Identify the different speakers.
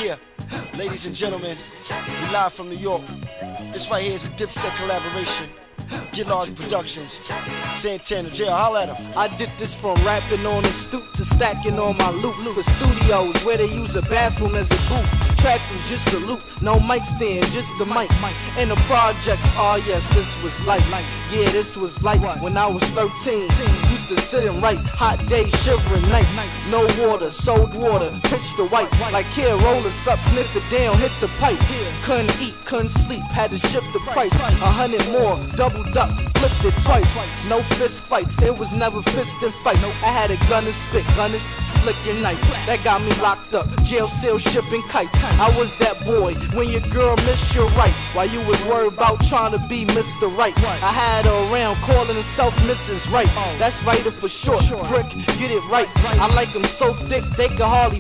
Speaker 1: Yeah, ladies and gentlemen, we live from New York. This right here is a Dipset collaboration. Get Large Productions. Santana Jail, holla at him.
Speaker 2: I did this from rapping on the stoop to stacking on my loop. For studios where they use a bathroom as a booth. Tracks was just a loop, no mic stand, just the mic. And the projects, oh yes, this was life. Yeah, this was like when I was 13. Used to sit and write, hot days, shivering nights. No water, sold water, pitch the white. Like here, roll us up, sniff it down, hit the pipe. Couldn't eat, couldn't sleep, had to shift the price. 100 more, doubled up, flipped it twice. No fist fights, it was never fist and fights. I had a gun and spit, gun and flicking knife. That got me locked up, jail cell shipping kites. I was that boy when your girl missed your right, while you was worried about trying to be Mr. Right. I had her around calling herself Mrs. Right. That's right for short, prick, get it right. I like them so thick they can hardly